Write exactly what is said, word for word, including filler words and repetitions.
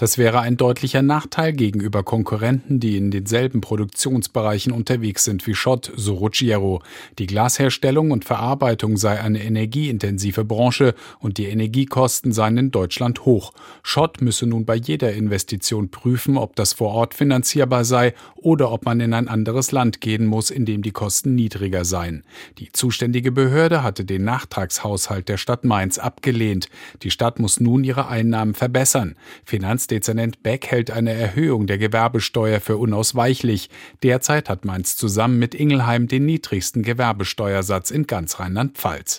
Das wäre ein deutlicher Nachteil gegenüber Konkurrenten, die in denselben Produktionsbereichen unterwegs sind wie Schott, so Ruggiero. Die Glasherstellung und Verarbeitung sei eine energieintensive Branche und die Energiekosten seien in Deutschland hoch. Schott müsse nun bei jeder Investition prüfen, ob das vor Ort finanzierbar sei oder ob man in ein anderes Land gehen muss, in dem die Kosten niedriger seien. Die zuständige Behörde hatte den Nachtragshaushalt der Stadt Mainz abgelehnt. Die Stadt muss nun ihre Einnahmen verbessern. Finanzdezernent Beck hält eine Erhöhung der Gewerbesteuer für unausweichlich. Derzeit hat Mainz zusammen mit Ingelheim den niedrigsten Gewerbesteuersatz in ganz Rheinland-Pfalz.